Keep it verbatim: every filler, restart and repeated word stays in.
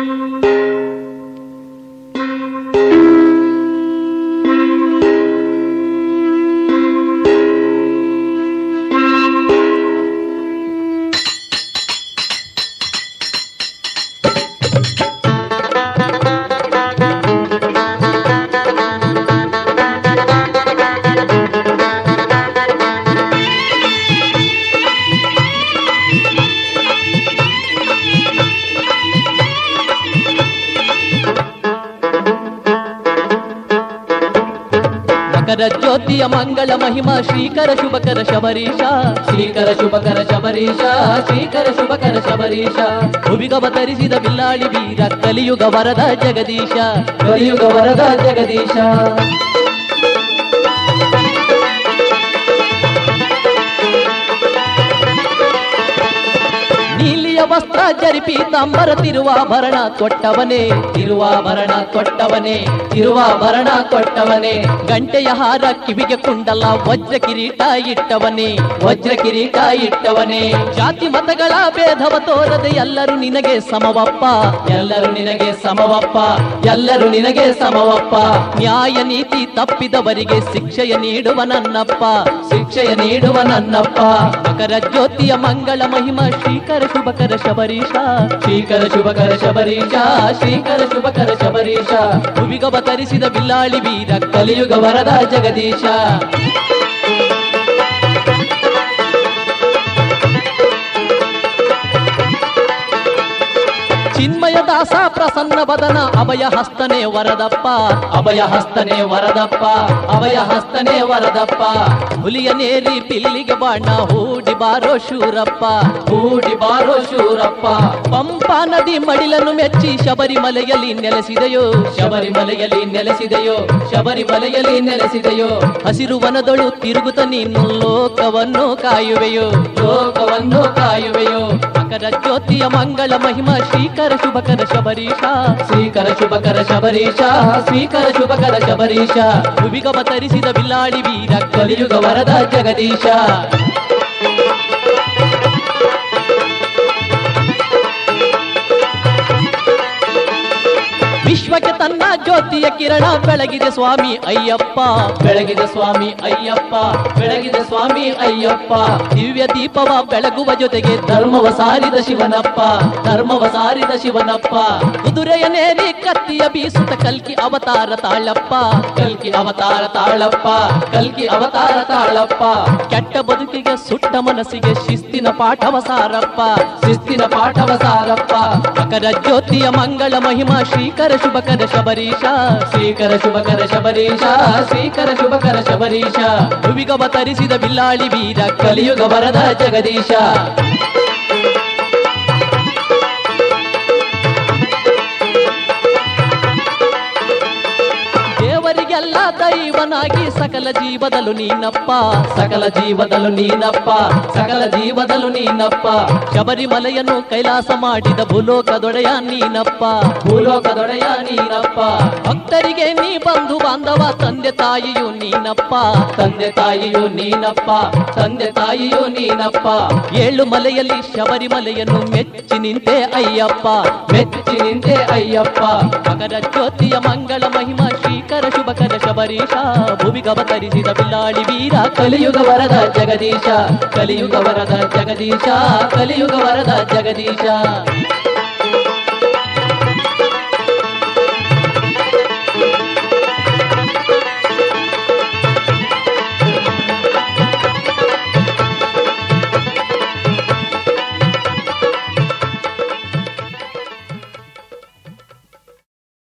ಜ್ಯೋತಿಯ ಮಂಗಳ ಮಹಿಮಾ ಶ್ರೀಕರ ಶುಭಕರ ಶಬರೀಶ ಶ್ರೀಕರ ಶುಭಕರ ಶಬರೀಶ ಶ್ರೀಕರ ಶುಭಕರ ಶಬರೀಶ ಭುವಿಗವತರಿಸಿದ ಬಿಲ್ಲಾಳಿ ವೀರ ಕಲಿಯುಗ ವರದ ಜಗದೀಶ ಕಲಿಯುಗ ವರದ ಜಗದೀಶ ನೀಲಿಯ ವಸ್ತ್ರ ಜರಿಪಿ ತಾಂಬರ ತಿರುವಾಭರಣ ಕೊಟ್ಟವನೇ ತಿರುವಾಭರಣ ಕೊಟ್ಟವನೇ ತಿರುವಾಭರಣ ಕೊಟ್ಟವನೇ ಗಂಟೆಯ ಹಾರ ಕಿವಿಗೆ ಕುಂಡಲ ವಜ್ರ ಕಿರೀಟ ಇಟ್ಟವನೇ ವಜ್ರ ಕಿರೀಟ ಇಟ್ಟವನೇ ಜಾತಿ ಮತಗಳ ಭೇದವ ತೋರದೆ ಎಲ್ಲರೂ ನಿನಗೆ ಸಮವಪ್ಪ ಎಲ್ಲರೂ ನಿನಗೆ ಸಮವಪ್ಪ ಎಲ್ಲರೂ ನಿನಗೆ ಸಮವಪ್ಪ ನ್ಯಾಯ ನೀತಿ ತಪ್ಪಿದವರಿಗೆ ಶಿಕ್ಷೆಯ ನೀಡುವ ನನ್ನಪ್ಪ ಶಿಕ್ಷೆಯ ನೀಡುವ ನನ್ನಪ್ಪ ಮಕರ ಜ್ಯೋತಿಯ ಮಂಗಳ ಮಹಿಮಾ ಶ್ರೀಕರ ಶುಭಕರ ಶಬರೀಶ ಶ್ರೀಕರ ಶುಭಕರ ಶಬರೀಶ ಶ್ರೀಕರ ಶುಭಕರ ಶಬರೀಶ ಭುವಿಗವತರಿಸಿದ ಬಿಲ್ಲಾಳಿ ವೀರ ಕಲಿಯುಗ ವರದ ಜಗದೀಶ ಚಿನ್ಮಯ ದಾಸ ಪ್ರಸನ್ನ ವದನ ಅಭಯ ಹಸ್ತನೆ ವರದಪ್ಪ ಅಭಯ ಹಸ್ತನೆ ವರದಪ್ಪ ಅಭಯ ಹಸ್ತನೆ ವರದಪ್ಪ ಹುಲಿಯ ನೇರಿ ಪಿಲ್ಲಿಗೆ ಬಾಣ ಹೂಡಿ ಬಾರೋ ಶೂರಪ್ಪ ಹೂಡಿ ಬಾರೋ ಶೂರಪ್ಪ ಪಂಪಾ ನದಿ ಮಡಿಲನ್ನು ಮೆಚ್ಚಿ ಶಬರಿಮಲೆಯಲ್ಲಿ ನೆಲೆಸಿದೆಯೋ ಶಬರಿಮಲೆಯಲ್ಲಿ ನೆಲೆಸಿದೆಯೋ ಶಬರಿಮಲೆಯಲ್ಲಿ ನೆಲೆಸಿದೆಯೋ ಹಸಿರು ವನದೊಳು ತಿರುಗುತ್ತ ನೀನು ಲೋಕವನ್ನು ಕಾಯುವೆಯೋ ಲೋಕವನ್ನು ಕಾಯುವೆಯೋ ಮಕರ ಜ್ಯೋತಿಯ ಮಂಗಳ ಮಹಿಮಾ ಶ್ರೀಕರ ಶುಭಕರ ಶಬರೀಶ ಶ್ರೀಕರ ಶುಭಕರ ಶಬರೀಶ ಶ್ರೀಕರ ಶುಭಕರ ಶಬರೀಶ ಭುವಿಗವತರಿಸಿದ ಬಿಲ್ಲಾಳಿ ವೀರ ಕಲಿಯುಗ ವರದ ಜಗದೀಶ ವಿಶ್ವಕ್ಕೆ ತನ್ನ ಜ್ಯೋತಿಯ ಕಿರಣ ಬೆಳಗಿದೆ ಸ್ವಾಮಿ ಅಯ್ಯಪ್ಪ ಬೆಳಗಿದೆ ಸ್ವಾಮಿ ಅಯ್ಯಪ್ಪ ಬೆಳಗಿದೆ ಸ್ವಾಮಿ ಅಯ್ಯಪ್ಪ ದಿವ್ಯ ದೀಪವ ಬೆಳಗುವ ಜೊತೆಗೆ ಧರ್ಮವ ಸಾರಿದ ಶಿವನಪ್ಪ ಧರ್ಮವ ಸಾರಿದ ಶಿವನಪ್ಪ ಕುದುರೆಯ ನೇರಿ ಕತ್ತಿಯ ಬೀಸುತ್ತ ಕಲ್ಕಿ ಅವತಾರ ತಾಳಪ್ಪ ಕಲ್ಕಿ ಅವತಾರ ತಾಳಪ್ಪ ಕಲ್ಕಿ ಅವತಾರ ತಾಳಪ್ಪ ಕೆಟ್ಟ ಬದುಕಿಗೆ ಸುಟ್ಟ ಮನಸ್ಸಿಗೆ ಶಿಸ್ತಿನ ಪಾಠವ ಸಾರಪ್ಪ ಶಿಸ್ತಿನ ಪಾಠವ ಸಾರಪ್ಪ ಮಕರ ಜ್ಯೋತಿಯ ಮಂಗಳ ಮಹಿಮಾ ಶ್ರೀಕರ ಶುಭಕರ ಶಬರೀಶ ಶ್ರೀಕರ ಶುಭಕರ ಶಬರೀಶ ಶ್ರೀಕರ ಶುಭಕರ ಶಬರೀಶ ಭುವಿಗವತರಿಸಿದ ಬಿಲ್ಲಾಳಿ ವೀರ ಕಲಿಯುಗ ವರದ ಜಗದೀಶ ದೇವರಿಗೆಲ್ಲ ದೈವನಾಗಿ ಸಕಲ ಜೀವದಲು ನೀನಪ್ಪ ಸಕಲ ಜೀವದಲು ನೀನಪ್ಪ ಸಕಲ ಜೀವದಲು ನೀನಪ್ಪ ಶಬರಿಮಲೆಯನ್ನು ಕೈಲಾಸ ಮಾಡಿದ ಭೂಲೋಕದೊಡೆಯ ನೀನಪ್ಪ ಭೂಲೋಕದೊಡೆಯ ನೀನಪ್ಪ ಭಕ್ತರಿಗೆ ನೀ ಬಂಧು ಬಾಂಧವ ತಂದೆ ತಾಯಿಯು ನೀನಪ್ಪ ತಂದೆ ತಾಯಿಯು ನೀನಪ್ಪ ತಂದೆ ತಾಯಿಯು ನೀನಪ್ಪ ಏಳು ಮಲೆಯಲ್ಲಿ ಶಬರಿಮಲೆಯನ್ನು ಮೆಚ್ಚಿ ನಿಂತೆ ಅಯ್ಯಪ್ಪ ಮೆಚ್ಚಿ ನಿಂತೆ ಅಯ್ಯಪ್ಪ ಮಕರ ಜ್ಯೋತಿಯ ಮಂಗಳ ಮಹಿಮಾ ಶ್ರೀಕರ ಶುಭಕರ ಶಬರೀಶ ಭುವಿಗವತರಿಸಿದ ಬಿಲ್ಲಾಳಿ ವೀರ ಕಲಿಯುಗ ವರದ ಜಗದೀಶ ಕಲಿಯುಗ ವರದ ಜಗದೀಶ ಕಲಿಯುಗ ವರದ ಜಗದೀಶ